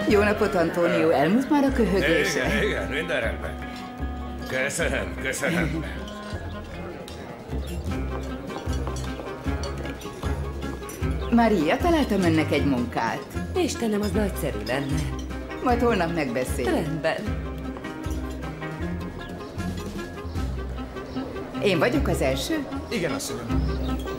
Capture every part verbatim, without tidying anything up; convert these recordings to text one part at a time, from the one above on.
Jó napot, Antónió. Elmúlt már a köhögése? Igen, igen, minden rendben. Köszönöm, köszönöm. Maria, találtam önnek egy munkát. Istenem, az nagyszerű lenne. Majd holnap megbeszéljük. Rendben. Én vagyok az első? Igen, asszonyom.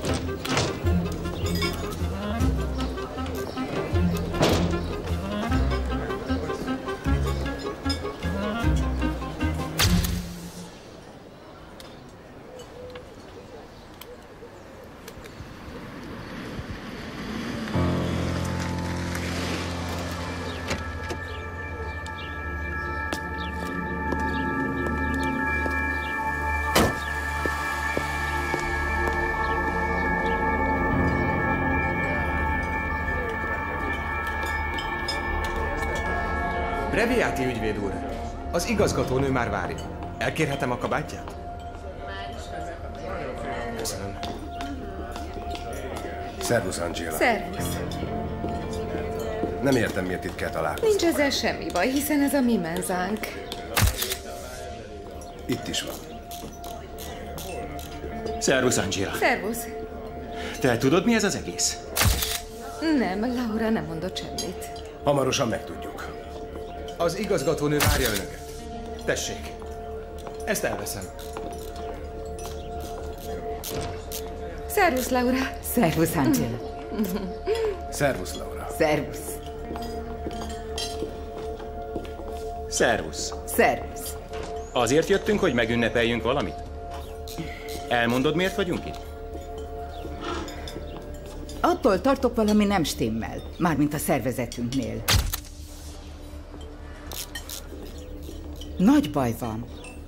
Breviáti ügyvéd úr, az igazgatónő már várja. Elkérhetem a kabátját? Köszönöm. Szervusz, Angela. Szervusz. Nem értem, miért itt kell találkozni. Nincs ezzel semmi baj, hiszen ez a mi menzánk. Itt is van. Szervusz, Angela. Szervusz. Te tudod, mi ez az egész? Nem, Laura nem mondott semmit. Hamarosan megtudjuk. Az igazgatónő várja önöket. Tessék. Ezt elveszem. Szervusz, Laura. Szervusz, Angela. Szervusz, Laura. Szervusz. Szervusz. Szervusz. Azért jöttünk, hogy megünnepeljünk valamit? Elmondod, miért vagyunk itt? Attól tartok, valami nem stimmel. Mármint a szervezetünknél. Nagy baj van.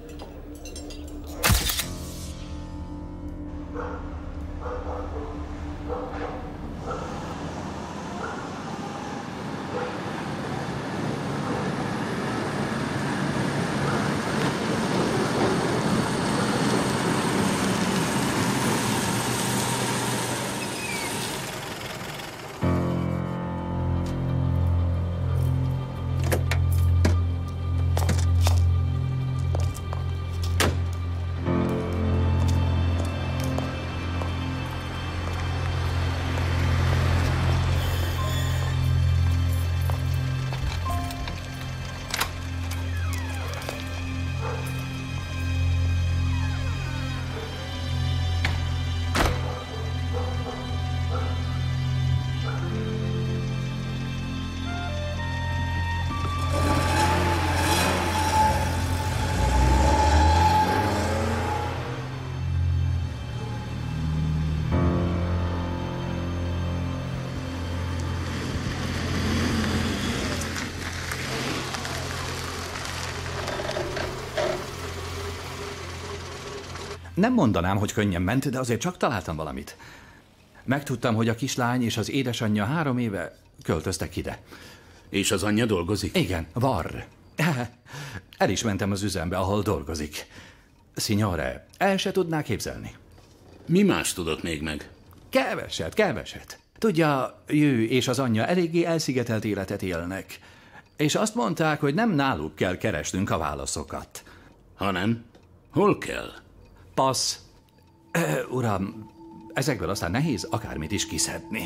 Nem mondanám, hogy könnyen ment, de azért csak találtam valamit. Megtudtam, hogy a kislány és az édesanyja három éve költöztek ide. És az anyja dolgozik? Igen, Varr. El is mentem az üzembe, ahol dolgozik. Signore, el se tudná képzelni. Mi más tudok még meg? Keveset, keveset. Tudja, ő és az anyja eléggé elszigetelt életet élnek. És azt mondták, hogy nem náluk kell keresnünk a válaszokat. Hanem? Hol kell? Passz. E, uram, ezekből aztán nehéz akármit is kiszedni.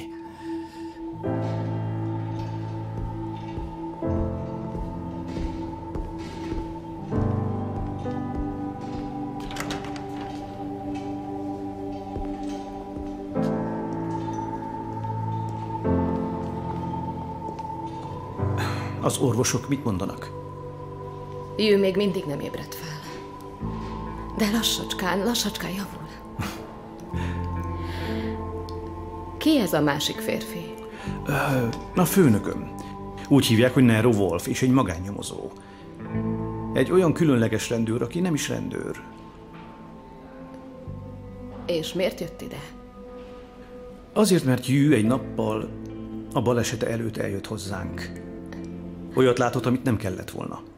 Az orvosok mit mondanak? Ő még mindig nem ébredt fel. De lassacskán, lassacskán javul. Ki ez a másik férfi? A főnököm. Úgy hívják, hogy Nero Wolf, és egy magánnyomozó. Egy olyan különleges rendőr, aki nem is rendőr. És miért jött ide? Azért, mert Jű egy nappal a balesete előtt eljött hozzánk. Olyat látott, amit nem kellett volna.